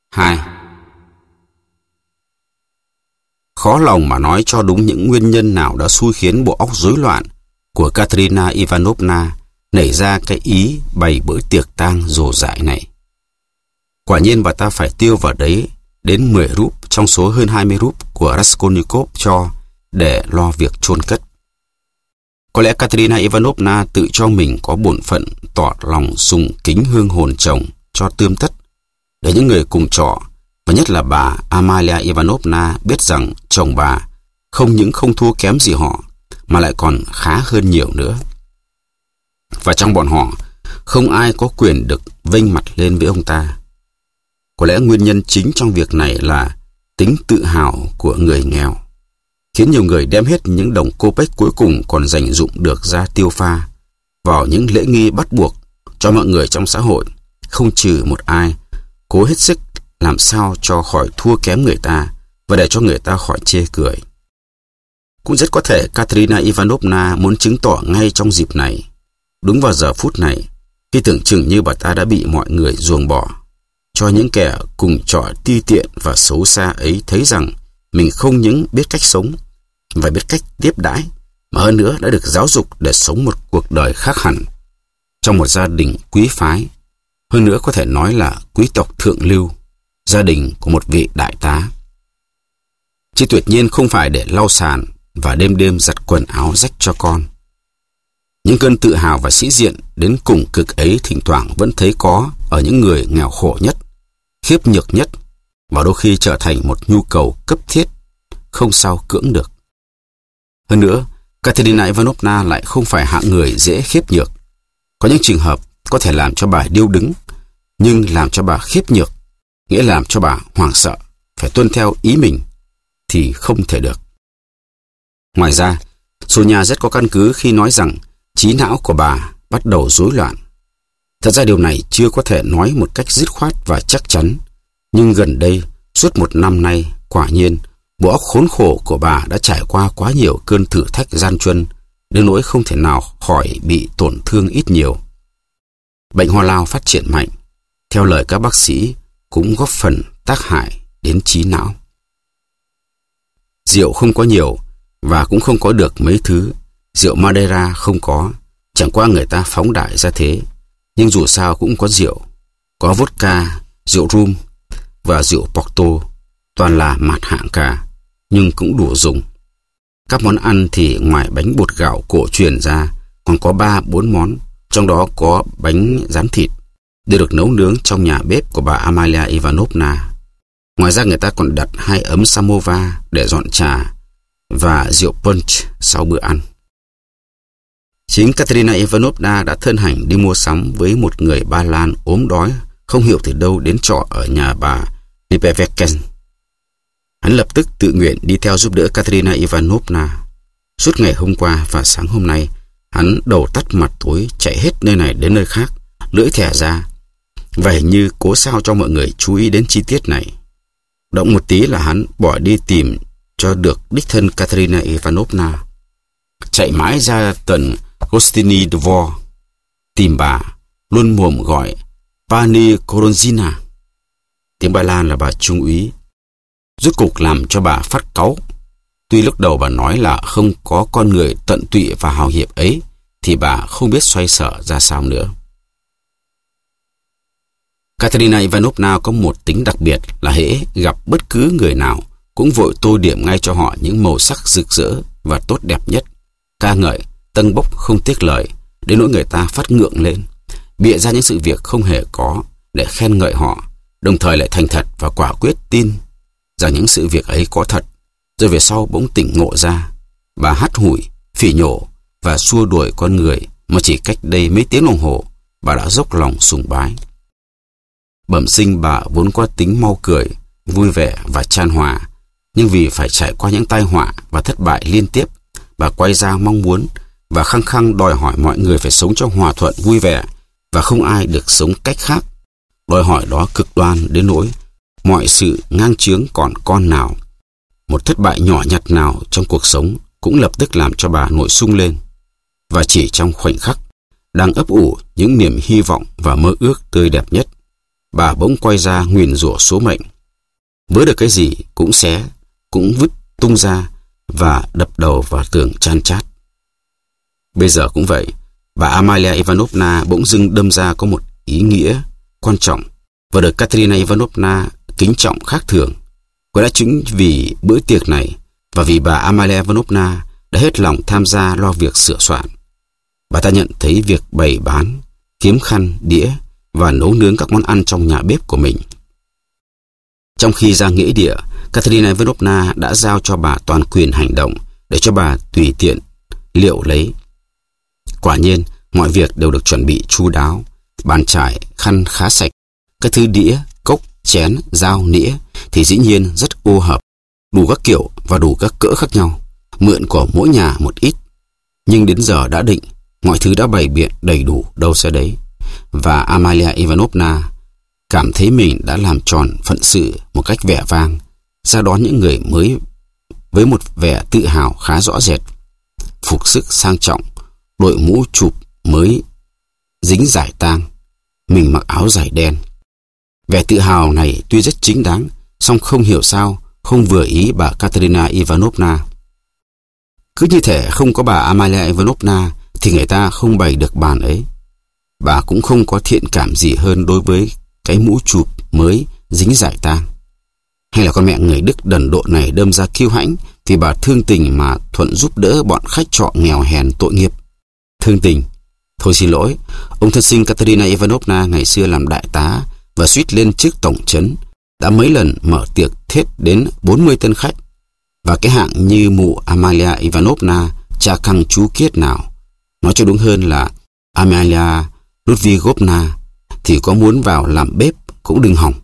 2. Khó lòng mà nói cho đúng những nguyên nhân nào đã xui khiến bộ óc rối loạn của Katerina Ivanovna nảy ra cái ý bày bữa tiệc tang rồ dại này. Quả nhiên bà ta phải tiêu vào đấy đến 10 rúp trong số hơn 20 rúp của Raskolnikov cho để lo việc chôn cất. Có lẽ Katerina Ivanovna tự cho mình có bổn phận tỏ lòng sùng kính hương hồn chồng cho tươm tất, để những người cùng trọ, và nhất là bà Amalia Ivanovna, biết rằng chồng bà không những không thua kém gì họ, mà lại còn khá hơn nhiều nữa. Và trong bọn họ, không ai có quyền được vênh mặt lên với ông ta. Có lẽ nguyên nhân chính trong việc này là tính tự hào của người nghèo, khiến nhiều người đem hết những đồng cô pếch cuối cùng còn dành dụm được ra tiêu pha vào những lễ nghi bắt buộc cho mọi người trong xã hội, không trừ một ai, cố hết sức làm sao cho khỏi thua kém người ta và để cho người ta khỏi chê cười. Cũng rất có thể Katerina Ivanovna muốn chứng tỏ ngay trong dịp này, đúng vào giờ phút này, khi tưởng chừng như bà ta đã bị mọi người ruồng bỏ, cho những kẻ cùng trọ ti tiện và xấu xa ấy thấy rằng mình không những biết cách sống và biết cách tiếp đãi, mà hơn nữa đã được giáo dục để sống một cuộc đời khác hẳn trong một gia đình quý phái, hơn nữa có thể nói là quý tộc thượng lưu, gia đình của một vị đại tá. Chứ tuyệt nhiên không phải để lau sàn và đêm đêm giặt quần áo rách cho con. Những cơn tự hào và sĩ diện đến cùng cực ấy thỉnh thoảng vẫn thấy có ở những người nghèo khổ nhất, khiếp nhược nhất, và đôi khi trở thành một nhu cầu cấp thiết, không sao cưỡng được. Hơn nữa, Katerina Ivanovna lại không phải hạng người dễ khiếp nhược. Có những trường hợp có thể làm cho bà điêu đứng, nhưng làm cho bà khiếp nhược, nghĩa làm cho bà hoảng sợ, phải tuân theo ý mình, thì không thể được. Ngoài ra, Sonia rất có căn cứ khi nói rằng trí não của bà bắt đầu rối loạn. Thật ra điều này chưa có thể nói một cách dứt khoát và chắc chắn, nhưng gần đây, suốt một năm nay, quả nhiên, bộ óc khốn khổ của bà đã trải qua quá nhiều cơn thử thách gian truân, đến nỗi không thể nào khỏi bị tổn thương ít nhiều. Bệnh ho lao phát triển mạnh, theo lời các bác sĩ, cũng góp phần tác hại đến trí não. Rượu không có nhiều, và cũng không có được mấy thứ. Rượu Madeira không có, chẳng qua người ta phóng đại ra thế. Nhưng dù sao cũng có rượu, có vodka, rượu rum và rượu Porto, toàn là mạt hạng cả, nhưng cũng đủ dùng. Các món ăn thì ngoài bánh bột gạo cổ truyền ra, còn có 3-4 món, trong đó có bánh rán thịt, đều được nấu nướng trong nhà bếp của bà Amalia Ivanovna. Ngoài ra người ta còn đặt 2 ấm samovar để dọn trà và rượu punch sau bữa ăn. Chính Katerina Ivanovna đã thân hành đi mua sắm với một người Ba Lan ốm đói, không hiểu từ đâu đến trọ ở nhà bà Lippeveken. Hắn lập tức tự nguyện đi theo giúp đỡ Katerina Ivanovna. Suốt ngày hôm qua và sáng hôm nay, hắn đầu tắt mặt tối chạy hết nơi này đến nơi khác, lưỡi thẻ ra, và hình như cố sao cho mọi người chú ý đến chi tiết này. Động một tí là hắn bỏ đi tìm cho được đích thân Katerina Ivanovna. Chạy mãi ra tận Gostiny Dvor tìm bà, luôn mồm gọi Pani Koronzina, tiếng Ba Lan là bà trung úy. Rốt cục làm cho bà phát cáu. Tuy lúc đầu bà nói là không có con người tận tụy và hào hiệp ấy, thì bà không biết xoay sở ra sao nữa. Katerina Ivanovna có một tính đặc biệt là hễ gặp bất cứ người nào cũng vội tô điểm ngay cho họ những màu sắc rực rỡ và tốt đẹp nhất, ca ngợi, tâng bốc không tiếc lời, đến nỗi người ta phát ngượng lên, bịa ra những sự việc không hề có để khen ngợi họ, đồng thời lại thành thật và quả quyết tin rằng những sự việc ấy có thật. Rồi về sau bỗng tỉnh ngộ ra, bà hắt hủi, phỉ nhổ và xua đuổi con người mà chỉ cách đây mấy tiếng đồng hồ bà đã dốc lòng sùng bái. Bẩm sinh bà vốn có tính mau cười, vui vẻ và chan hòa, nhưng vì phải trải qua những tai họa và thất bại liên tiếp, bà quay ra mong muốn và khăng khăng đòi hỏi mọi người phải sống cho hòa thuận vui vẻ và không ai được sống cách khác. Đòi hỏi đó cực đoan đến nỗi mọi sự ngang chướng còn con nào, một thất bại nhỏ nhặt nào trong cuộc sống cũng lập tức làm cho bà nổi sung lên. Và chỉ trong khoảnh khắc đang ấp ủ những niềm hy vọng và mơ ước tươi đẹp nhất, bà bỗng quay ra nguyền rủa số mệnh. Vớ được cái gì cũng xé, cũng vứt tung ra và đập đầu vào tường chan chát. Bây giờ cũng vậy, bà Amalia Ivanovna bỗng dưng đâm ra có một ý nghĩa quan trọng và được Katerina Ivanovna kính trọng khác thường. Có lẽ chính vì bữa tiệc này và vì bà Amalia Ivanovna đã hết lòng tham gia lo việc sửa soạn, bà ta nhận thấy việc bày bán, kiếm khăn, đĩa và nấu nướng các món ăn trong nhà bếp của mình. Trong khi ra nghĩa địa, Katerina Ivanovna đã giao cho bà toàn quyền hành động để cho bà tùy tiện liệu lấy. Quả nhiên, mọi việc đều được chuẩn bị chu đáo, bàn chải, khăn khá sạch, các thứ đĩa, cốc, chén, dao, nĩa thì dĩ nhiên rất ô hợp, đủ các kiểu và đủ các cỡ khác nhau, mượn của mỗi nhà một ít. Nhưng đến giờ đã định, mọi thứ đã bày biện đầy đủ đâu sẽ đấy, và Amalia Ivanovna cảm thấy mình đã làm tròn phận sự một cách vẻ vang, ra đón những người mới với một vẻ tự hào khá rõ rệt. Phục sức sang trọng, đội mũ chụp mới dính giải tang, mình mặc áo dài đen. Vẻ tự hào này tuy rất chính đáng, song không hiểu sao không vừa ý bà Katerina Ivanovna. Cứ như thể không có bà Amalia Ivanovna thì người ta không bày được bàn ấy. Bà cũng không có thiện cảm gì hơn đối với cái mũ chụp mới dính giải tang. Hay là con mẹ người Đức đần độn này đâm ra kiêu hãnh vì bà thương tình mà thuận giúp đỡ bọn khách trọ nghèo hèn tội nghiệp. Thương tình? Thôi xin lỗi, ông thân sinh Katerina Ivanovna ngày xưa làm đại tá và suýt lên chức tổng trấn, đã mấy lần mở tiệc thết đến 40 tân khách. Và cái hạng như mụ Amalia Ivanovna, cha căng chú kiết nào, nói cho đúng hơn là Amalia Ludvigovna, thì có muốn vào làm bếp cũng đừng hỏng.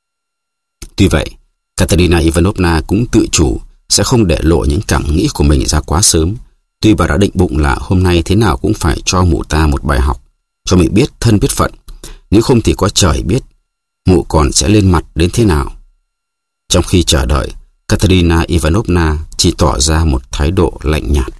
Tuy vậy, Katerina Ivanovna cũng tự chủ sẽ không để lộ những cảm nghĩ của mình ra quá sớm. Tuy bà đã định bụng là hôm nay thế nào cũng phải cho mụ ta một bài học, cho mình biết thân biết phận, nếu không thì có trời biết mụ còn sẽ lên mặt đến thế nào. Trong khi chờ đợi, Katerina Ivanovna chỉ tỏ ra một thái độ lạnh nhạt.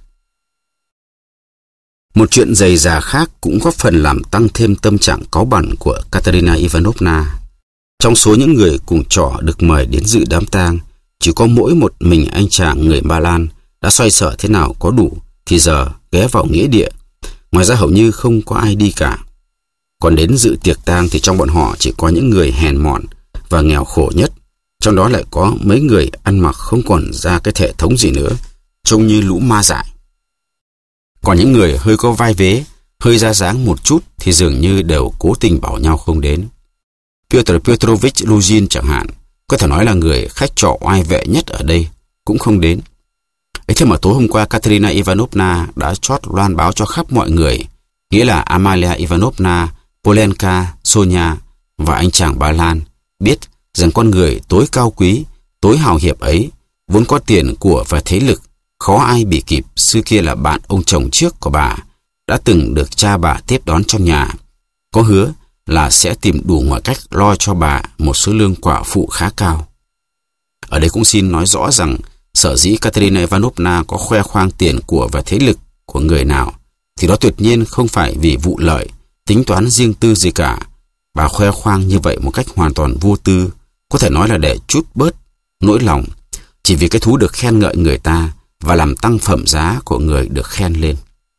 Một chuyện dày dà khác cũng góp phần làm tăng thêm tâm trạng cáu bẳn của Katerina Ivanovna. Trong số những người cùng trọ được mời đến dự đám tang, chỉ có mỗi một mình anh chàng người Ba Lan đã xoay sở thế nào có đủ thì giờ ghé vào nghĩa địa. Ngoài ra hầu như không có ai đi cả. Còn đến dự tiệc tang thì trong bọn họ chỉ có những người hèn mọn và nghèo khổ nhất. Trong đó lại có mấy người ăn mặc không còn ra cái thể thống gì nữa, trông như lũ ma dại. Còn những người hơi có vai vế, hơi ra dáng một chút thì dường như đều cố tình bảo nhau không đến. Pyotr Pyotrovich Luzhin chẳng hạn, có thể nói là người khách trọ oai vệ nhất ở đây, cũng không đến. Ấy thế mà tối hôm qua Katerina Ivanovna đã chót loan báo cho khắp mọi người, nghĩa là Amalia Ivanovna, Polenka, Sonia và anh chàng Ba Lan biết rằng con người tối cao quý, tối hào hiệp ấy, vốn có tiền của và thế lực, khó ai bị kịp, xưa kia là bạn ông chồng trước của bà, đã từng được cha bà tiếp đón trong nhà, có hứa là sẽ tìm đủ mọi cách lo cho bà một số lương quả phụ khá cao. Ở đây cũng xin nói rõ rằng sở dĩ Katerina Ivanovna có khoe khoang tiền của và thế lực của người nào thì đó tuyệt nhiên không phải vì vụ lợi, tính toán riêng tư gì cả. Bà khoe khoang như vậy một cách hoàn toàn vô tư, có thể nói là để trút bớt nỗi lòng, chỉ vì cái thú được khen ngợi người ta và làm tăng phẩm giá của người được khen lên.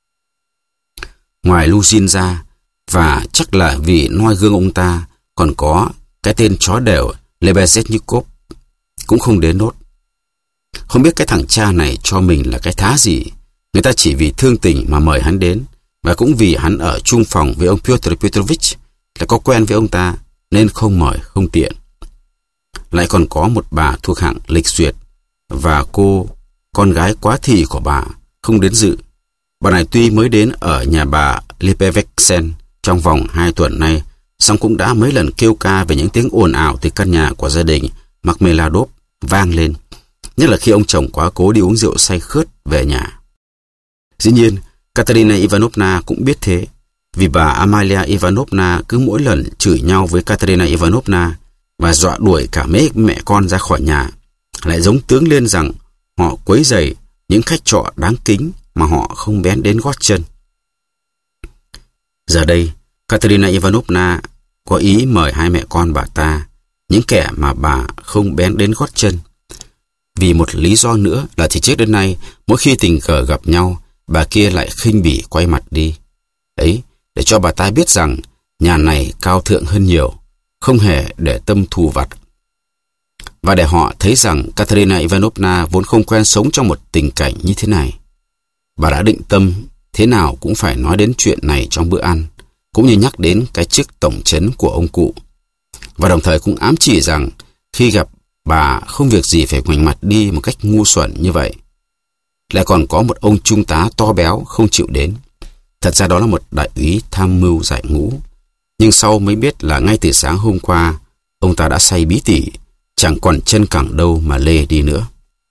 Ngoài Luzhin ra, và chắc là vì noi gương ông ta, còn có cái tên chó đều Lebezetnikov cũng không đến nốt. Không biết cái thằng cha này cho mình là cái thá gì, người ta chỉ vì thương tình mà mời hắn đến, và cũng vì hắn ở chung phòng với ông Pyotr Pyotrovich, là có quen với ông ta nên không mời không tiện. Lại còn có một bà thuộc hạng lịch duyệt và cô con gái quá thị của bà không đến dự. Bà này tuy mới đến ở nhà bà Lipeveksen trong vòng 2 tuần nay, song cũng đã mấy lần kêu ca về những tiếng ồn ào từ căn nhà của gia đình Marmeladov vang lên, nhất là khi ông chồng quá cố đi uống rượu say khướt về nhà. Dĩ nhiên, Katerina Ivanovna cũng biết thế, vì bà Amalia Ivanovna cứ mỗi lần chửi nhau với Katerina Ivanovna và dọa đuổi cả mấy mẹ con ra khỏi nhà, lại giống tướng lên rằng họ quấy rầy những khách trọ đáng kính mà họ không bén đến gót chân. Giờ đây, Katerina Ivanovna có ý mời hai mẹ con bà ta, những kẻ mà bà không bén đến gót chân. Vì một lý do nữa là thì trước đến nay, mỗi khi tình cờ gặp nhau, bà kia lại khinh bỉ quay mặt đi. Ấy, để cho bà ta biết rằng nhà này cao thượng hơn nhiều, không hề để tâm thù vặt. Và để họ thấy rằng Katerina Ivanovna vốn không quen sống trong một tình cảnh như thế này. Bà đã định tâm thế nào cũng phải nói đến chuyện này trong bữa ăn, cũng như nhắc đến cái chức tổng trấn của ông cụ. Và đồng thời cũng ám chỉ rằng khi gặp bà không việc gì phải ngoảnh mặt đi một cách ngu xuẩn như vậy. Lại còn có một ông trung tá to béo không chịu đến. Thật ra đó là một đại úy tham mưu giải ngũ. Nhưng sau mới biết là ngay từ sáng hôm qua, ông ta đã say bí tỉ, chẳng còn chân cẳng đâu mà lê đi nữa.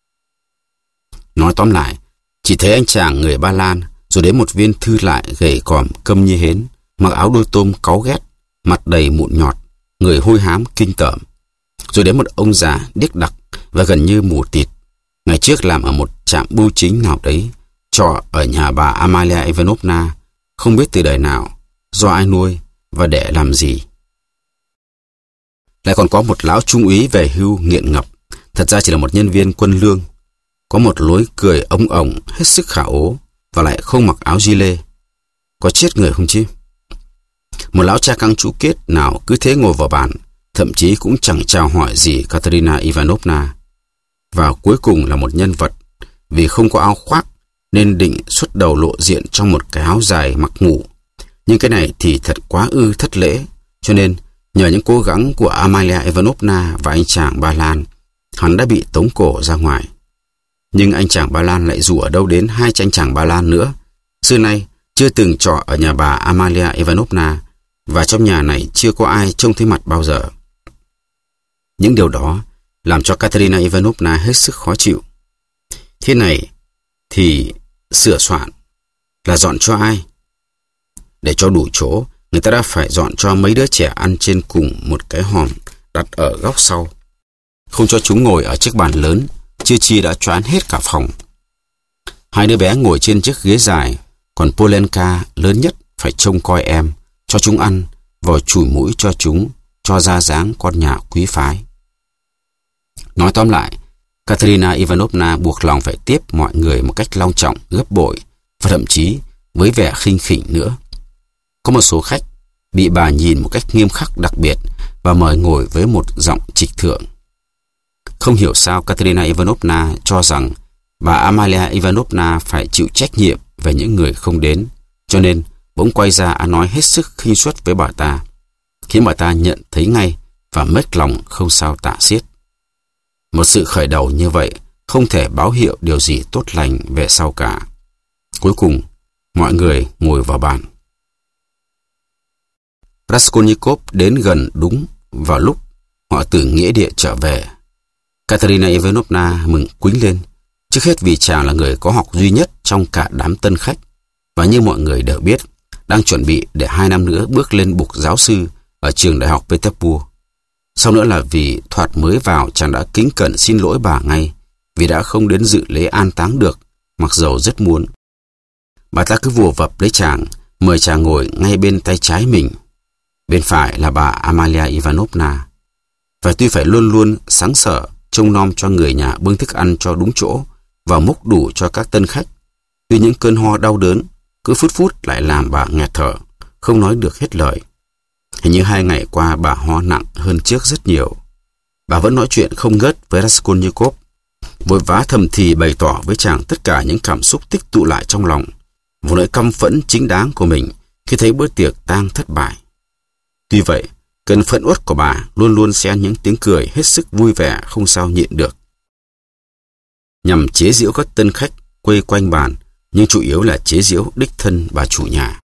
Nói tóm lại, chỉ thấy anh chàng người Ba Lan, rồi đến một viên thư lại gầy còm câm như hến, mặc áo đôi tôm cáu ghét, mặt đầy mụn nhọt, người hôi hám kinh tởm. Rồi đến một ông già điếc đặc và gần như mù tịt, ngày trước làm ở một trạm bưu chính nào đấy, trọ ở nhà bà Amalia Ivanovna, không biết từ đời nào, do ai nuôi và để làm gì. Lại còn có một lão trung úy về hưu nghiện ngập, thật ra chỉ là một nhân viên quân lương, có một lối cười ống ổng hết sức khả ố và lại không mặc áo gilet. Có chết người không chứ? Một lão cha căng chú kết nào cứ thế ngồi vào bàn, thậm chí cũng chẳng chào hỏi gì Katerina Ivanovna. Và cuối cùng là một nhân vật, vì không có áo khoác nên định xuất đầu lộ diện trong một cái áo dài mặc ngủ. Nhưng cái này thì thật quá ư thất lễ, cho nên nhờ những cố gắng của Amalia Ivanovna và anh chàng Ba Lan, hắn đã bị tống cổ ra ngoài. Nhưng anh chàng Ba Lan lại rủ ở đâu đến hai anh chàng Ba Lan nữa. Xưa nay chưa từng trọ ở nhà bà Amalia Ivanovna, và trong nhà này chưa có ai trông thấy mặt bao giờ. Những điều đó làm cho Katerina Ivanovna hết sức khó chịu. Thế này thì sửa soạn là dọn cho ai? Để cho đủ chỗ, người ta đã phải dọn cho mấy đứa trẻ ăn trên cùng một cái hòm đặt ở góc sau. Không cho chúng ngồi ở chiếc bàn lớn, chưa chi đã choán hết cả phòng. Hai đứa bé ngồi trên chiếc ghế dài, còn Polenka lớn nhất phải trông coi em, cho chúng ăn, vò chùi mũi cho chúng, cho ra dáng con nhà quý phái. Nói tóm lại, Katerina Ivanovna buộc lòng phải tiếp mọi người một cách long trọng, gấp bội, và thậm chí với vẻ khinh khỉnh nữa. Có một số khách bị bà nhìn một cách nghiêm khắc đặc biệt và mời ngồi với một giọng trịch thượng. Không hiểu sao Katerina Ivanovna cho rằng bà Amalia Ivanovna phải chịu trách nhiệm về những người không đến, cho nên bỗng quay ra nói hết sức khinh suất với bà ta, khiến bà ta nhận thấy ngay và mếch lòng không sao tả xiết. Một sự khởi đầu như vậy không thể báo hiệu điều gì tốt lành về sau cả. Cuối cùng, mọi người ngồi vào bàn. Raskolnikov đến gần đúng vào lúc họ từ nghĩa địa trở về. Katerina Ivanovna mừng quýnh lên, trước hết vì chàng là người có học duy nhất trong cả đám tân khách, và như mọi người đều biết, đang chuẩn bị để 2 năm nữa bước lên bục giáo sư ở trường đại học Petersburg. Sau nữa là vì thoạt mới vào chàng đã kính cẩn xin lỗi bà ngay, vì đã không đến dự lễ an táng được, mặc dầu rất muốn. Bà ta cứ vùa vập lấy chàng, mời chàng ngồi ngay bên tay trái mình. Bên phải là bà Amalia Ivanovna. Và tuy phải luôn luôn sáng sở trông nom cho người nhà bưng thức ăn cho đúng chỗ và múc đủ cho các tân khách, tuy những cơn ho đau đớn cứ phút phút lại làm bà nghẹt thở, không nói được hết lời. Hình như 2 ngày qua bà ho nặng hơn trước rất nhiều. Bà vẫn nói chuyện không ngớt với Raskolnikov, vội vã thầm thì bày tỏ với chàng tất cả những cảm xúc tích tụ lại trong lòng, một nỗi căm phẫn chính đáng của mình khi thấy bữa tiệc tang thất bại. Tuy vậy, cơn phẫn uất của bà luôn luôn xen những tiếng cười hết sức vui vẻ không sao nhịn được, nhằm chế giễu các tân khách quây quanh bàn, nhưng chủ yếu là chế giễu đích thân bà chủ nhà.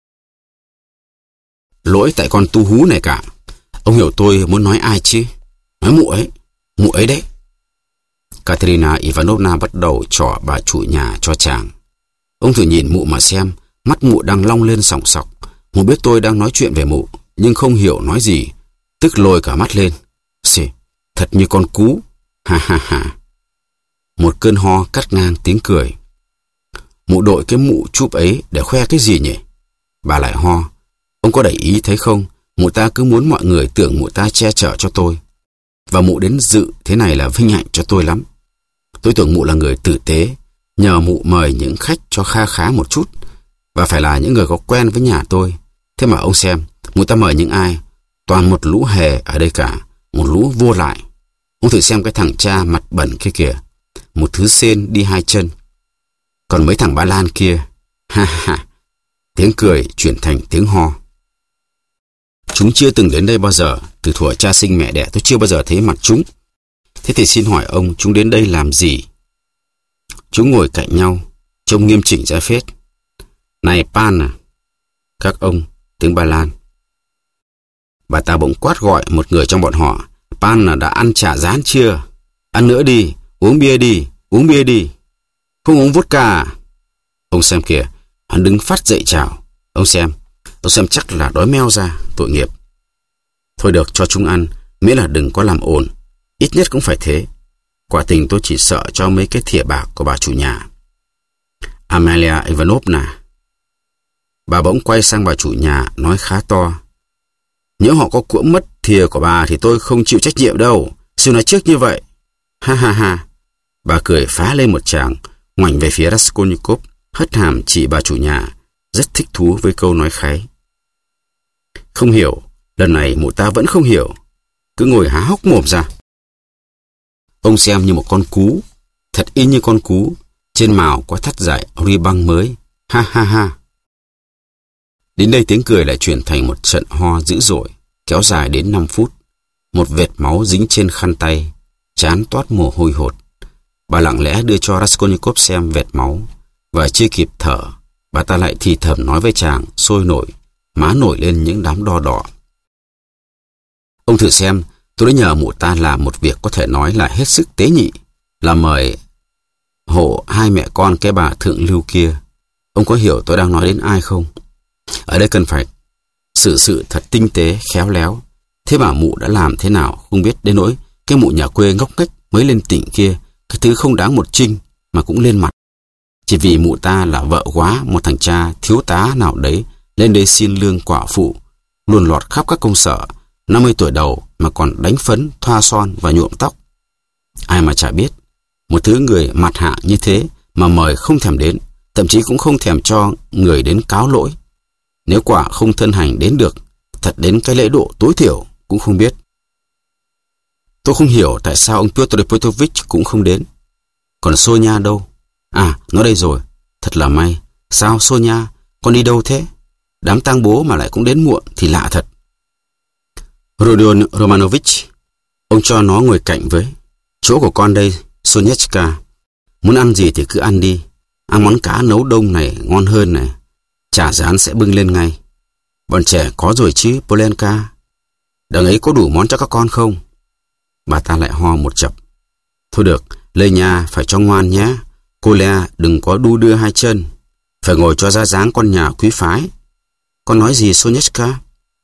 Lỗi tại con tu hú này cả. Ông hiểu tôi muốn nói ai chứ? Nói mụ ấy đấy. Katerina Ivanovna bắt đầu trỏ bà chủ nhà cho chàng. Ông thử nhìn mụ mà xem, mắt mụ đang long lên sòng sọc. Mụ biết tôi đang nói chuyện về mụ, nhưng không hiểu nói gì, tức lồi cả mắt lên. Xì, thật như con cú. Ha ha ha. Một cơn ho cắt ngang tiếng cười. Mụ đội cái mụ chúp ấy để khoe cái gì nhỉ? Bà lại ho. Ông có để ý thấy không? Mụ ta cứ muốn mọi người tưởng mụ ta che chở cho tôi. Và mụ đến dự thế này là vinh hạnh cho tôi lắm. Tôi tưởng mụ là người tử tế, nhờ mụ mời những khách cho kha khá một chút, và phải là những người có quen với nhà tôi. Thế mà ông xem, mụ ta mời những ai? Toàn một lũ hề ở đây cả, một lũ vô lại. Ông thử xem cái thằng cha mặt bẩn kia kìa, một thứ sên đi hai chân. Còn mấy thằng Ba Lan kia, ha ha. Tiếng cười chuyển thành tiếng ho. Chúng chưa từng đến đây bao giờ. Từ thuở cha sinh mẹ đẻ tôi chưa bao giờ thấy mặt chúng. Thế thì xin hỏi ông, chúng đến đây làm gì? Chúng ngồi cạnh nhau, trông nghiêm chỉnh ra phết. Này Pan à? Các ông, tiếng Ba Lan. Bà ta bỗng quát gọi một người trong bọn họ. Pan là đã ăn chả rán chưa? Ăn nữa đi, uống bia đi, uống bia đi. Không uống vodka à? Ông xem kìa, hắn đứng phát dậy chào. Ông xem chắc là đói meo ra, tội nghiệp. Thôi được, cho chúng ăn, miễn là đừng có làm ồn. Ít nhất cũng phải thế. Quả tình tôi chỉ sợ cho mấy cái thìa bạc của bà chủ nhà. Amalia Ivanovna. Bà bỗng quay sang bà chủ nhà, nói khá to. Nếu họ có cuỗm mất thìa của bà thì tôi không chịu trách nhiệm đâu. Xin nói trước như vậy. Ha ha ha. Bà cười phá lên một tràng, ngoảnh về phía Raskolnikov, hất hàm chỉ bà chủ nhà, rất thích thú với câu nói kháy. Không hiểu, lần này mụ ta vẫn không hiểu, cứ ngồi há hốc mồm ra. Ông xem như một con cú, thật y như con cú, trên mào có thắt dải ri băng mới. Ha ha ha. Đến đây tiếng cười lại chuyển thành một trận ho dữ dội, kéo dài đến 5 phút. Một vệt máu dính trên khăn tay, trán toát mồ hôi hột. Bà lặng lẽ đưa cho Raskolnikov xem vệt máu, và chưa kịp thở, bà ta lại thì thầm nói với chàng, sôi nổi, má nổi lên những đám đo đỏ. Ông thử xem, tôi đã nhờ mụ ta làm một việc có thể nói là hết sức tế nhị, là mời hộ hai mẹ con cái bà thượng lưu kia. Ông có hiểu tôi đang nói đến ai không? Ở đây cần phải xử sự thật tinh tế, khéo léo. Thế mà mụ đã làm thế nào không biết, đến nỗi cái mụ nhà quê ngốc nghếch mới lên tỉnh kia, cái thứ không đáng một trinh mà cũng lên mặt. Chỉ vì mụ ta là vợ quá một thằng cha thiếu tá nào đấy lên đây xin lương quả phụ, luồn lọt khắp các công sở, 50 tuổi đầu mà còn đánh phấn, thoa son và nhuộm tóc. Ai mà chả biết, một thứ người mặt hạ như thế mà mời không thèm đến, thậm chí cũng không thèm cho người đến cáo lỗi. Nếu quả không thân hành đến được, thật đến cái lễ độ tối thiểu cũng không biết. Tôi không hiểu tại sao ông Pyotr Petrovich cũng không đến. Còn Sonia đâu? À, nó đây rồi. Thật là may. Sao Sonia, con đi đâu thế? Đám tang bố mà lại cũng đến muộn thì lạ thật. Rodion Romanovich, ông cho nó ngồi cạnh với. Chỗ của con đây, Soniechka. Muốn ăn gì thì cứ ăn đi. Ăn món cá nấu đông này ngon hơn này. Chả rán sẽ bưng lên ngay. Bọn trẻ có rồi chứ, Polenka. Đằng ấy có đủ món cho các con không? Bà ta lại ho một chập. Thôi được, Lê Nha phải cho ngoan nhé. Cô Lea đừng có đu đưa hai chân. Phải ngồi cho ra dáng con nhà quý phái. Con nói gì Soniechka?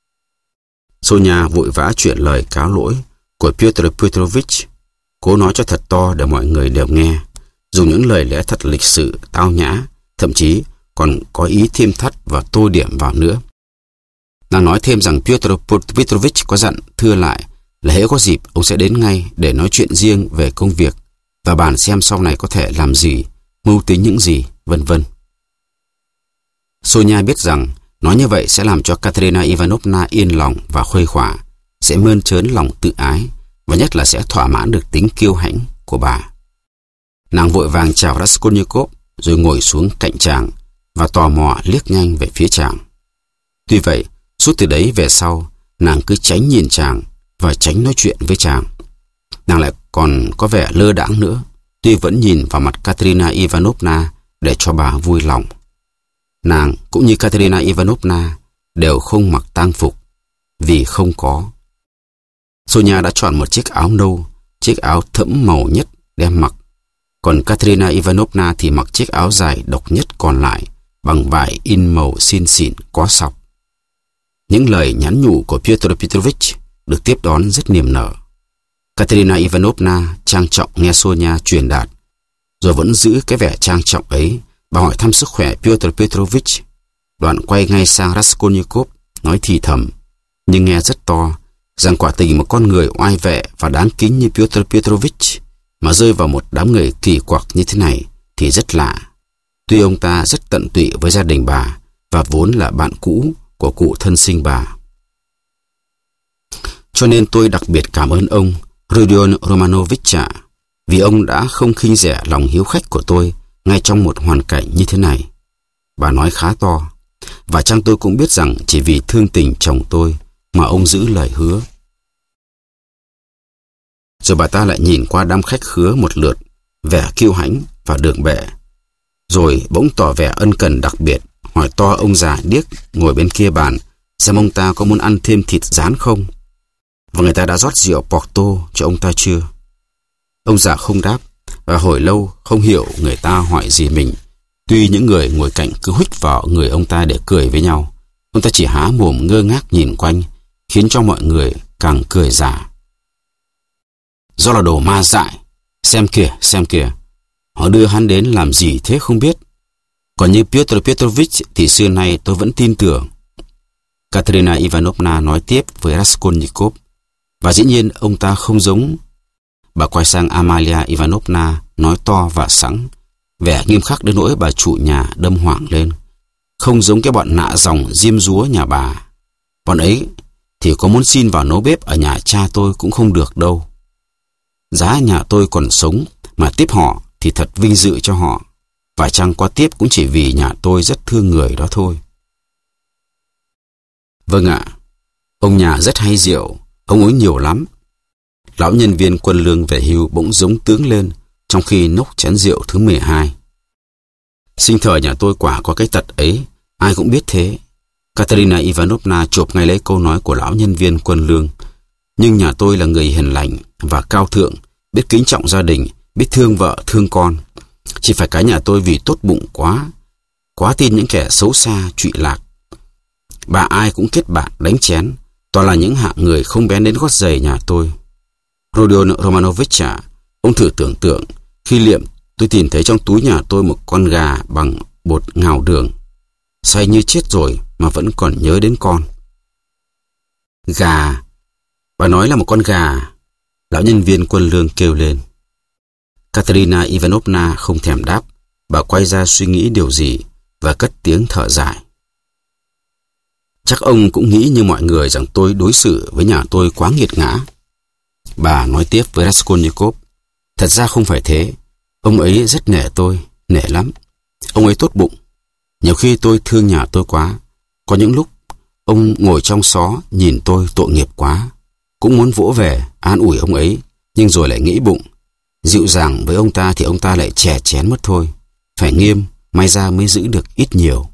Sonia vội vã chuyện lời cáo lỗi của Pyotr Petrovich. Cố nói cho thật to để mọi người đều nghe. Dùng những lời lẽ thật lịch sự, tao nhã, thậm chí còn có ý thêm thắt và tô điểm vào nữa. Nàng nói thêm rằng Pyotr Petrovich có dặn thưa lại là hễ có dịp ông sẽ đến ngay để nói chuyện riêng về công việc và bàn xem sau này có thể làm gì, mưu tính những gì, vân vân. Sonia biết rằng nói như vậy sẽ làm cho Katerina Ivanovna yên lòng và khuây khỏa, sẽ mơn trớn lòng tự ái và nhất là sẽ thỏa mãn được tính kiêu hãnh của bà. Nàng vội vàng chào Raskolnikov rồi ngồi xuống cạnh chàng và tò mò liếc nhanh về phía chàng. Tuy vậy, suốt từ đấy về sau, nàng cứ tránh nhìn chàng và tránh nói chuyện với chàng. Nàng lại còn có vẻ lơ đãng nữa, tuy vẫn nhìn vào mặt Katerina Ivanovna để cho bà vui lòng. Nàng cũng như Katerina Ivanovna đều không mặc tang phục, vì không có. Sonia đã chọn một chiếc áo nâu, chiếc áo thẫm màu nhất đem mặc. Còn Katerina Ivanovna thì mặc chiếc áo dài độc nhất còn lại, bằng vải in màu xin xịn có sọc. Những lời nhắn nhủ của Pyotr Petrovich được tiếp đón rất niềm nở. Katerina Ivanovna trang trọng nghe Sonia truyền đạt, rồi vẫn giữ cái vẻ trang trọng ấy. Bà hỏi thăm sức khỏe Pyotr Petrovich, đoạn quay ngay sang Raskolnikov, nói thì thầm: nhưng nghe rất to, rằng quả tình một con người oai vệ và đáng kính như Pyotr Petrovich mà rơi vào một đám người kỳ quặc như thế này thì rất lạ. Tuy ông ta rất tận tụy với gia đình bà và vốn là bạn cũ của cụ thân sinh bà. Cho nên tôi đặc biệt cảm ơn ông Rodion Romanovich ạ, vì ông đã không khinh rẻ lòng hiếu khách của tôi ngay trong một hoàn cảnh như thế này. Bà nói khá to, và chăng tôi cũng biết rằng chỉ vì thương tình chồng tôi mà ông giữ lời hứa. Rồi bà ta lại nhìn qua đám khách khứa một lượt, vẻ kiêu hãnh và đường bệ. Rồi bỗng tỏ vẻ ân cần đặc biệt, hỏi to ông già điếc ngồi bên kia bàn xem ông ta có muốn ăn thêm thịt rán không, và người ta đã rót rượu Porto cho ông ta chưa. Ông già không đáp, và hồi lâu không hiểu người ta hỏi gì mình. Tuy những người ngồi cạnh cứ huých vào người ông ta để cười với nhau, ông ta chỉ há mồm ngơ ngác nhìn quanh, khiến cho mọi người càng cười giả. Do là đồ ma dại, xem kìa, họ đưa hắn đến làm gì thế không biết. Còn như Pyotr Petrovich thì xưa nay tôi vẫn tin tưởng. Katerina Ivanovna nói tiếp với Raskolnikov, và dĩ nhiên ông ta không giống. Bà quay sang Amalia Ivanovna nói to và sẵn, vẻ nghiêm khắc đến nỗi bà chủ nhà đâm hoảng lên. Không giống cái bọn nạ dòng diêm dúa nhà bà. Bọn ấy thì có muốn xin vào nấu bếp ở nhà cha tôi cũng không được đâu. Giá nhà tôi còn sống mà tiếp họ thì thật vinh dự cho họ. Và chăng có tiếp cũng chỉ vì nhà tôi rất thương người đó thôi. Vâng ạ, ông nhà rất hay rượu, ông uống nhiều lắm. Lão nhân viên quân lương về hưu bỗng giống tướng lên trong khi nốc chén rượu thứ 12. Sinh thời nhà tôi quả có cái tật ấy, ai cũng biết thế. Katerina Ivanovna chộp ngay lấy câu nói của lão nhân viên quân lương. Nhưng nhà tôi là người hiền lành và cao thượng, biết kính trọng gia đình, biết thương vợ, thương con. Chỉ phải cái nhà tôi vì tốt bụng quá tin những kẻ xấu xa, trụy lạc. Bà ai cũng kết bạn đánh chén, toàn là những hạng người không bén đến gót giày nhà tôi. Rodion Romanovich ạ, ông thử tưởng tượng, khi liệm tôi tìm thấy trong túi nhà tôi một con gà bằng bột ngào đường. Say như chết rồi mà vẫn còn nhớ đến con. Gà? Bà nói là một con gà? Lão nhân viên quân lương kêu lên. Katerina Ivanovna không thèm đáp. Bà quay ra suy nghĩ điều gì và cất tiếng thở dài. Chắc ông cũng nghĩ như mọi người rằng tôi đối xử với nhà tôi quá nghiệt ngã. Bà nói tiếp với Raskolnikov. Thật ra không phải thế. Ông ấy rất nể tôi, nể lắm. Ông ấy tốt bụng. Nhiều khi tôi thương nhà tôi quá. Có những lúc ông ngồi trong xó nhìn tôi tội nghiệp quá. Cũng muốn vỗ về an ủi ông ấy, nhưng rồi lại nghĩ bụng. Dịu dàng với ông ta thì ông ta lại chè chén mất thôi. Phải nghiêm, may ra mới giữ được ít nhiều.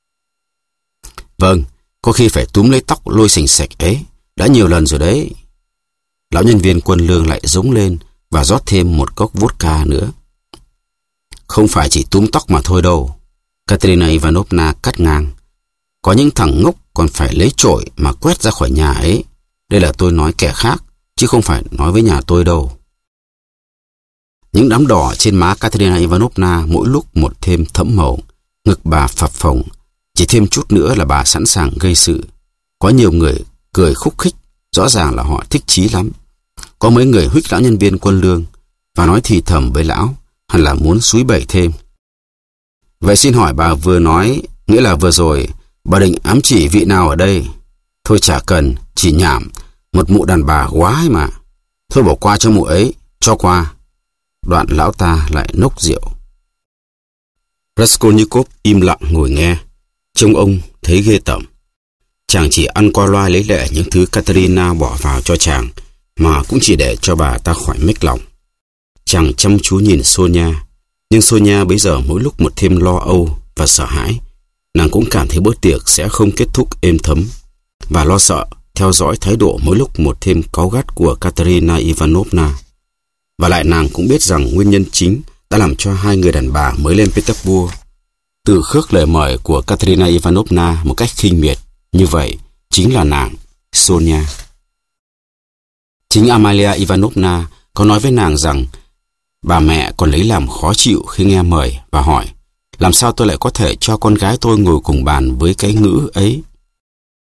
Vâng, có khi phải túm lấy tóc lôi sành sạch ấy. Đã nhiều lần rồi đấy. Lão nhân viên quân lương lại rống lên và rót thêm một cốc vodka nữa. Không phải chỉ túm tóc mà thôi đâu. Katerina Ivanovna cắt ngang. Có những thằng ngốc còn phải lấy chổi mà quét ra khỏi nhà ấy. Đây là tôi nói kẻ khác, chứ không phải nói với nhà tôi đâu. Những đám đỏ trên má Katerina Ivanovna mỗi lúc một thêm thẫm màu. Ngực bà phập phồng. Chỉ thêm chút nữa là bà sẵn sàng gây sự. Có nhiều người cười khúc khích, rõ ràng là họ thích chí lắm. Có mấy người huých lão nhân viên quân lương và nói thì thầm với lão, hẳn là muốn xúi bẩy thêm. Vậy xin hỏi bà vừa nói, nghĩa là vừa rồi, bà định ám chỉ vị nào ở đây? Thôi chả cần, chỉ nhảm, một mụ đàn bà quá ấy mà. Thôi bỏ qua cho mụ ấy, cho qua. Đoạn lão ta lại nốc rượu. Raskolnikov im lặng ngồi nghe. Trông ông thấy ghê tởm. Chàng chỉ ăn qua loa lấy lệ những thứ Katerina bỏ vào cho chàng, mà cũng chỉ để cho bà ta khỏi mếch lòng. Chàng chăm chú nhìn Sonia, nhưng Sonia bây giờ mỗi lúc một thêm lo âu và sợ hãi. Nàng cũng cảm thấy bữa tiệc sẽ không kết thúc êm thấm, và lo sợ theo dõi thái độ mỗi lúc một thêm cáu gắt của Katerina Ivanovna. Và lại nàng cũng biết rằng nguyên nhân chính đã làm cho hai người đàn bà mới lên Petersburg từ khước lời mời của Katerina Ivanovna một cách khinh miệt như vậy chính là nàng, Sonia. Chính Amalia Ivanovna có nói với nàng rằng bà mẹ còn lấy làm khó chịu khi nghe mời và hỏi làm sao tôi lại có thể cho con gái tôi ngồi cùng bàn với cái ngữ ấy.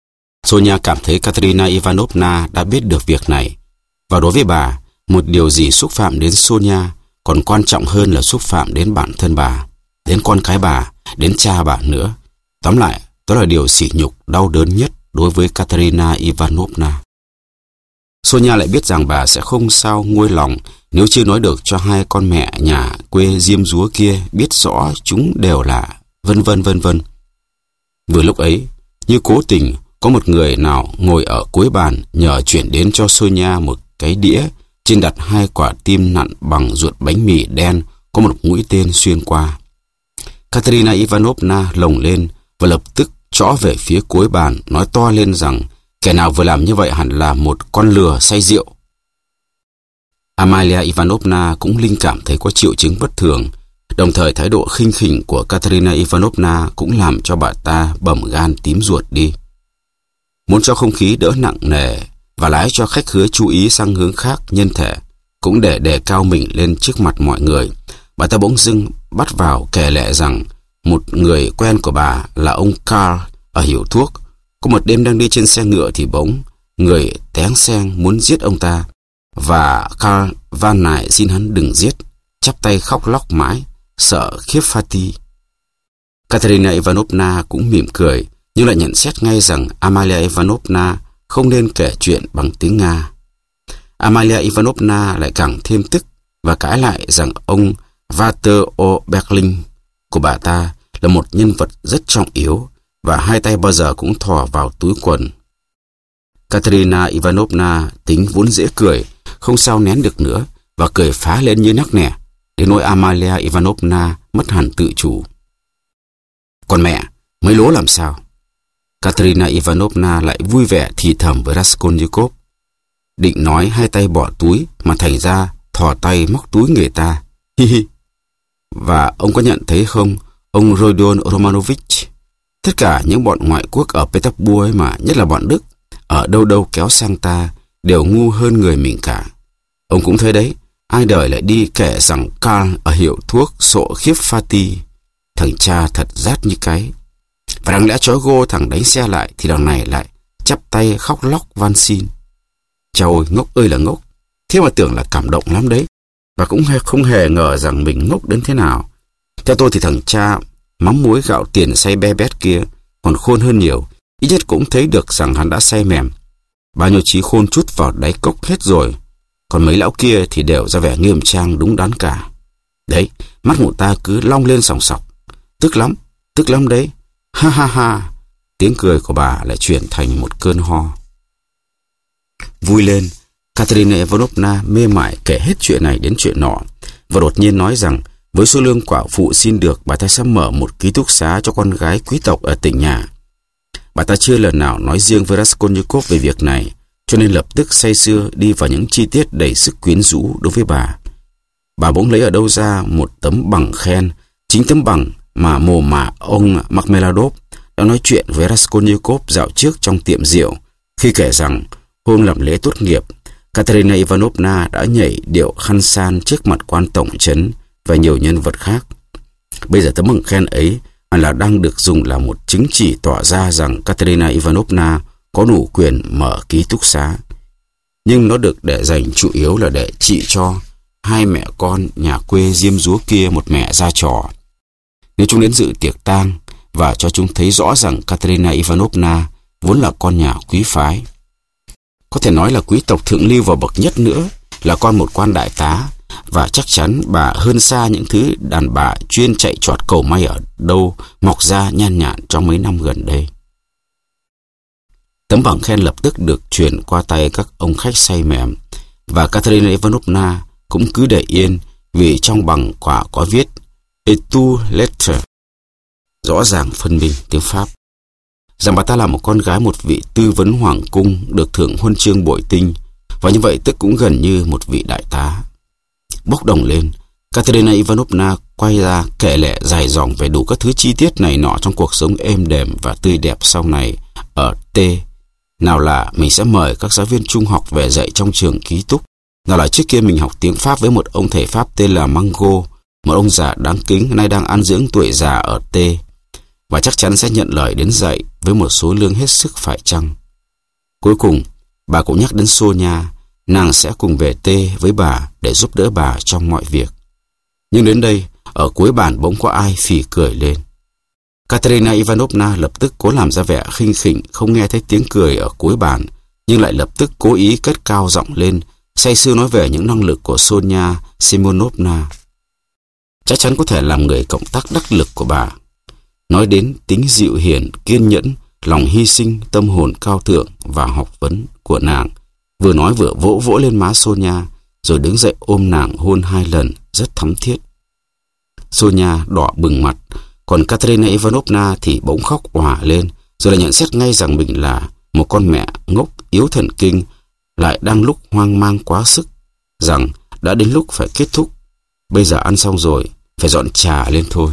Sonia cảm thấy Katerina Ivanovna đã biết được việc này. Và đối với bà, một điều gì xúc phạm đến Sonia còn quan trọng hơn là xúc phạm đến bản thân bà, đến con cái bà, đến cha bà nữa. Tóm lại, đó là điều sỉ nhục đau đớn nhất đối với Katerina Ivanovna. Sonia lại biết rằng bà sẽ không sao nguôi lòng nếu chưa nói được cho hai con mẹ nhà quê diêm dúa kia biết rõ chúng đều là vân vân. Vừa lúc ấy, như cố tình, có một người nào ngồi ở cuối bàn nhờ chuyển đến cho Sonia một cái đĩa trên đặt hai quả tim nặn bằng ruột bánh mì đen có một mũi tên xuyên qua. Katerina Ivanovna lồng lên và lập tức trõ về phía cuối bàn, nói to lên rằng kẻ nào vừa làm như vậy hẳn là một con lừa say rượu. Amalia Ivanovna cũng linh cảm thấy có triệu chứng bất thường, đồng thời thái độ khinh khỉnh của Katerina Ivanovna cũng làm cho bà ta bầm gan tím ruột đi. Muốn cho không khí đỡ nặng nề và lái cho khách khứa chú ý sang hướng khác nhân thể, cũng để đề cao mình lên trước mặt mọi người, bà ta bỗng dưng bắt vào kể lể rằng một người quen của bà là ông Karl ở hiệu thuốc, có một đêm đang đi trên xe ngựa thì bỗng người téng seng muốn giết ông ta, và Karl van nài xin hắn đừng giết, chắp tay khóc lóc mãi, sợ khiếp Fati. Katerina Ivanovna cũng mỉm cười, nhưng lại nhận xét ngay rằng Amalia Ivanovna không nên kể chuyện bằng tiếng Nga. Amalia Ivanovna lại càng thêm tức và cãi lại rằng ông Walter Oberlin của bà ta là một nhân vật rất trọng yếu và hai tay bao giờ cũng thò vào túi quần. Katerina Ivanovna tính vốn dễ cười, không sao nén được nữa và cười phá lên như nắc nẻ, đến nỗi Amalia Ivanovna mất hẳn tự chủ. Còn mẹ, mấy lố làm sao? Katerina Ivanovna lại vui vẻ thì thầm với Raskolnikov. Định nói hai tay bỏ túi mà thành ra thò tay móc túi người ta. Hi hi. Và ông có nhận thấy không, ông Rodon Romanovich, tất cả những bọn ngoại quốc ở Petersburg mà nhất là bọn Đức, ở đâu đâu kéo sang ta, đều ngu hơn người mình cả. Ông cũng thấy đấy, ai đời lại đi kể rằng Karl ở hiệu thuốc sộ khiếp Fati. Thằng cha thật rát như cái. Và đáng lẽ trói gô thằng đánh xe lại thì đằng này lại chắp tay khóc lóc van xin. Chào ôi, ngốc ơi là ngốc. Thế mà tưởng là cảm động lắm đấy. Và cũng không hề ngờ rằng mình ngốc đến thế nào. Theo tôi thì thằng cha mắm muối gạo tiền say be bét kia còn khôn hơn nhiều. Ít nhất cũng thấy được rằng hắn đã say mềm. Bao nhiêu trí khôn chút vào đáy cốc hết rồi. Còn mấy lão kia thì đều ra vẻ nghiêm trang đúng đắn cả. Đấy, mắt mụ ta cứ long lên sòng sọc. Tức lắm đấy. Ha ha ha. Tiếng cười của bà lại chuyển thành một cơn ho. Vui lên, Katerina Ivanovna mê mải kể hết chuyện này đến chuyện nọ, và đột nhiên nói rằng với số lương quả phụ xin được, bà ta sẽ mở một ký túc xá cho con gái quý tộc ở tỉnh nhà. Bà ta chưa lần nào nói riêng với Raskolnikov về việc này, cho nên lập tức say sưa đi vào những chi tiết đầy sức quyến rũ đối với bà. Bà bỗng lấy ở đâu ra một tấm bằng khen, chính tấm bằng mà mồ mả ông Marmeladov đã nói chuyện với Raskolnikov dạo trước trong tiệm rượu, khi kể rằng hôm làm lễ tốt nghiệp, Katerina Ivanovna đã nhảy điệu khăn san trước mặt quan tổng trấn và nhiều nhân vật khác. Bây giờ tấm bằng khen ấy là đang được dùng là một chứng chỉ tỏ ra rằng Katerina Ivanovna có đủ quyền mở ký túc xá. Nhưng nó được để dành chủ yếu là để trị cho hai mẹ con nhà quê diêm dúa kia một mẹ ra trò. Nếu chúng đến dự tiệc tang và cho chúng thấy rõ rằng Katerina Ivanovna vốn là con nhà quý phái, có thể nói là quý tộc thượng lưu và bậc nhất nữa, là con một quan đại tá, và chắc chắn bà hơn xa những thứ đàn bà chuyên chạy trọt cầu may ở đâu mọc ra nhan nhản trong mấy năm gần đây. Tấm bằng khen lập tức được chuyển qua tay các ông khách say mềm, và Katerina Ivanovna cũng cứ để yên, vì trong bằng quả có viết Etu Lettre, rõ ràng phân minh tiếng Pháp, rằng bà ta là một con gái một vị tư vấn hoàng cung được thưởng huân chương bội tinh, và như vậy tức cũng gần như một vị đại tá. Bốc đồng lên, Katerina Ivanovna quay ra kể lể dài dòng về đủ các thứ chi tiết này nọ trong cuộc sống êm đềm và tươi đẹp sau này ở T. Nào là mình sẽ mời các giáo viên trung học về dạy trong trường ký túc, nào là trước kia mình học tiếng Pháp với một ông thầy Pháp tên là Mango, một ông già đáng kính nay đang an dưỡng tuổi già ở T, và chắc chắn sẽ nhận lời đến dạy với một số lương hết sức phải chăng. Cuối cùng, bà cũng nhắc đến Sonia, nàng sẽ cùng về Tê với bà để giúp đỡ bà trong mọi việc. Nhưng đến đây, ở cuối bàn bỗng có ai phì cười lên. Katerina Ivanovna lập tức cố làm ra vẻ khinh khỉnh, không nghe thấy tiếng cười ở cuối bàn, nhưng lại lập tức cố ý cất cao giọng lên, say sưa nói về những năng lực của Sonia Simonovna. Chắc chắn có thể làm người cộng tác đắc lực của bà. Nói đến tính dịu hiền, kiên nhẫn, lòng hy sinh, tâm hồn cao thượng và học vấn của nàng. Vừa nói vừa vỗ vỗ lên má Sonia, rồi đứng dậy ôm nàng hôn 2 lần, rất thắm thiết. Sonia đỏ bừng mặt, còn Katerina Ivanovna thì bỗng khóc òa lên, rồi lại nhận xét ngay rằng mình là một con mẹ ngốc, yếu thần kinh, lại đang lúc hoang mang quá sức, rằng đã đến lúc phải kết thúc. Bây giờ ăn xong rồi, phải dọn trà lên thôi.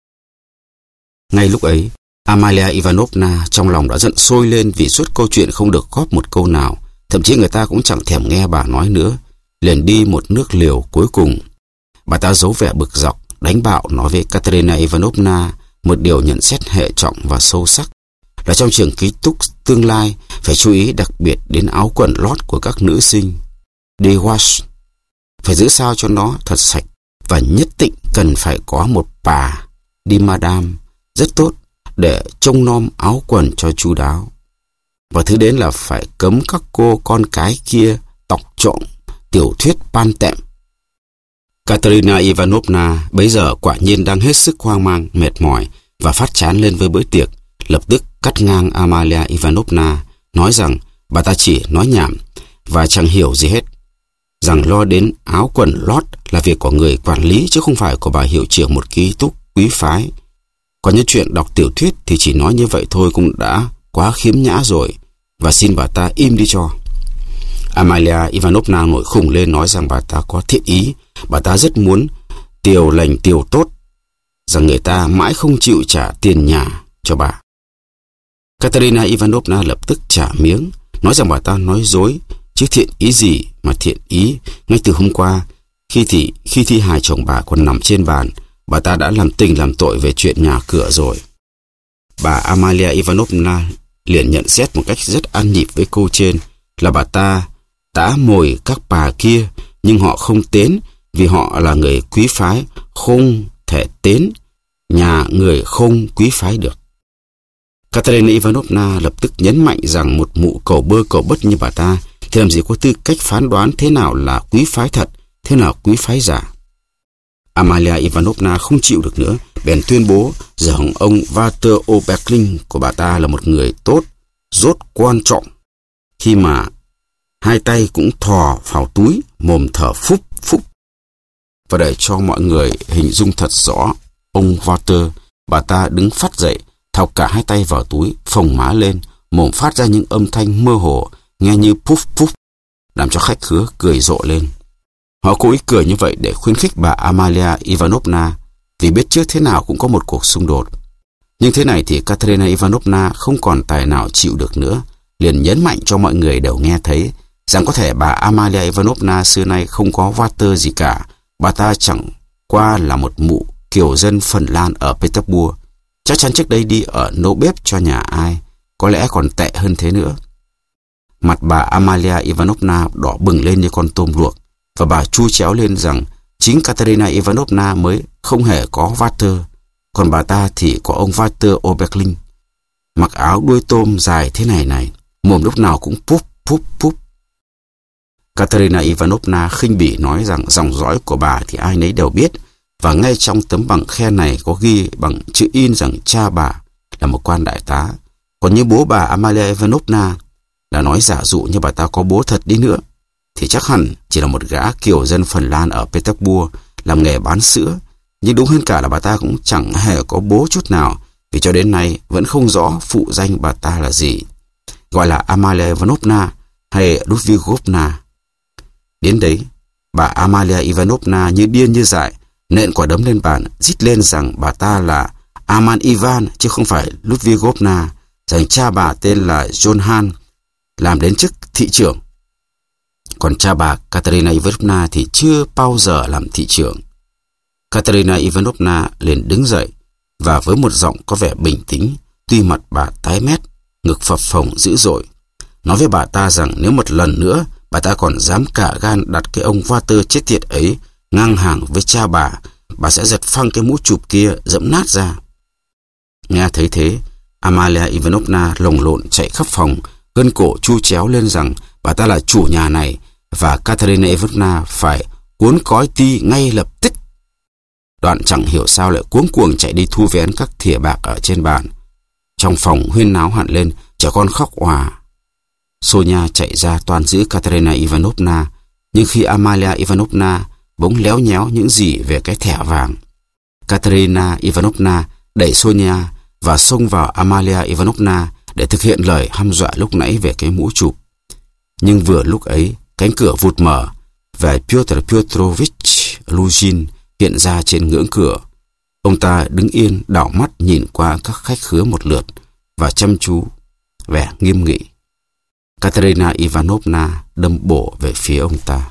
Ngay lúc ấy, Amalia Ivanovna trong lòng đã giận sôi lên vì suốt câu chuyện không được góp một câu nào, thậm chí người ta cũng chẳng thèm nghe bà nói nữa. Liền đi một nước liều cuối cùng. Bà ta giấu vẻ bực dọc, đánh bạo nói với Katerina Ivanovna một điều nhận xét hệ trọng và sâu sắc, là trong trường ký túc tương lai phải chú ý đặc biệt đến áo quần lót của các nữ sinh. De wash, phải giữ sao cho nó thật sạch, và nhất định cần phải có một bà đi madame rất tốt để trông nom áo quần cho chu đáo. Và thứ đến là phải cấm các cô con cái kia tọc trộm tiểu thuyết pan tẹm. Katerina Ivanovna bấy giờ quả nhiên đang hết sức hoang mang, mệt mỏi và phát chán lên với bữa tiệc, lập tức cắt ngang Amalia Ivanovna, nói rằng bà ta chỉ nói nhảm và chẳng hiểu gì hết, rằng lo đến áo quần lót là việc của người quản lý chứ không phải của bà hiệu trưởng một ký túc quý phái. Còn những chuyện đọc tiểu thuyết thì chỉ nói như vậy thôi cũng đã quá khiếm nhã rồi, và xin bà ta im đi cho. Amalia Ivanovna nổi khùng lên, nói rằng bà ta có thiện ý, bà ta rất muốn tiều lành tiều tốt, rằng người ta mãi không chịu trả tiền nhà cho bà. Katerina Ivanovna lập tức trả miếng, nói rằng bà ta nói dối, chứ thiện ý gì mà thiện ý. Ngay từ hôm qua, khi thi hài chồng bà còn nằm trên bàn, bà ta đã làm tình làm tội về chuyện nhà cửa rồi. Bà Amalia Ivanovna liền nhận xét một cách rất ăn nhịp với câu trên, là bà ta đã mồi các bà kia, nhưng họ không đến vì họ là người quý phái, không thể đến nhà người không quý phái được. Katerina Ivanovna lập tức nhấn mạnh rằng một mụ cầu bơ cầu bất như bà ta thì làm gì có tư cách phán đoán thế nào là quý phái thật, thế nào quý phái giả. Amalia Ivanovna không chịu được nữa, bèn tuyên bố rằng ông Walter Oberling của bà ta là một người tốt, rốt quan trọng, khi mà hai tay cũng thò vào túi, mồm thở phúc phúc. Và để cho mọi người hình dung thật rõ ông Walter, bà ta đứng phát dậy, thọc cả hai tay vào túi, phồng má lên, mồm phát ra những âm thanh mơ hồ, nghe như phúc phúc, làm cho khách khứa cười rộ lên. Họ cố ý cười như vậy để khuyến khích bà Amalia Ivanovna, vì biết trước thế nào cũng có một cuộc xung đột. Nhưng thế này thì Katerina Ivanovna không còn tài nào chịu được nữa, liền nhấn mạnh cho mọi người đều nghe thấy rằng có thể bà Amalia Ivanovna xưa nay không có Walter gì cả. Bà ta chẳng qua là một mụ kiều dân Phần Lan ở Petersburg, chắc chắn trước đây đi ở nấu bếp cho nhà ai, có lẽ còn tệ hơn thế nữa. Mặt bà Amalia Ivanovna đỏ bừng lên như con tôm luộc, và bà chu chéo lên rằng chính Katerina Ivanovna mới không hề có Walter, còn bà ta thì có ông Walter Oberling, mặc áo đuôi tôm dài thế này, mồm lúc nào cũng púp púp púp. Katerina Ivanovna khinh bỉ nói rằng dòng dõi của bà thì ai nấy đều biết, và ngay trong tấm bằng khen này có ghi bằng chữ in rằng cha bà là một quan đại tá. Còn như bố bà Amalia Ivanovna là nói giả dụ như bà ta có bố thật đi nữa, thì chắc hẳn chỉ là một gã kiều dân Phần Lan ở Petersburg làm nghề bán sữa. Nhưng đúng hơn cả là bà ta cũng chẳng hề có bố chút nào, vì cho đến nay vẫn không rõ phụ danh bà ta là gì, gọi là Amalia Ivanovna hay Ludvigovna. Đến đấy, bà Amalia Ivanovna như điên như dại, nện quả đấm lên bàn, rít lên rằng bà ta là Aman Ivan chứ không phải Ludvigovna, rằng cha bà tên là John Han, làm đến chức thị trưởng, còn cha bà Katerina Ivanovna thì chưa bao giờ làm thị trưởng. Katerina Ivanovna liền đứng dậy, và với một giọng có vẻ bình tĩnh, tuy mặt bà tái mét, ngực phập phồng dữ dội, nói với bà ta rằng nếu một lần nữa bà ta còn dám cả gan đặt cái ông Walter chết tiệt ấy ngang hàng với cha bà sẽ giật phăng cái mũ chụp kia dẫm nát ra. Nghe thấy thế, Amalia Ivanovna lồng lộn chạy khắp phòng, gân cổ chu chéo lên rằng bà ta là chủ nhà này và Katerina Ivanovna phải cuốn cói ti ngay lập tức. Đoạn chẳng hiểu sao lại cuống cuồng chạy đi thu vén các thìa bạc ở trên bàn. Trong phòng huyên náo hẳn lên, trẻ con khóc òa. Sonia chạy ra toan giữ Katerina Ivanovna, nhưng khi Amalia Ivanovna bỗng léo nhéo những gì về cái thẻ vàng, Katerina Ivanovna đẩy Sonia và xông vào Amalia Ivanovna để thực hiện lời hăm dọa lúc nãy về cái mũ chụp. Nhưng vừa lúc ấy, cánh cửa vụt mở và Pyotr Pyotrovich Luzhin hiện ra trên ngưỡng cửa. Ông ta đứng yên đảo mắt nhìn qua các khách khứa một lượt và chăm chú, vẻ nghiêm nghị. Katerina Ivanovna đâm bổ về phía ông ta.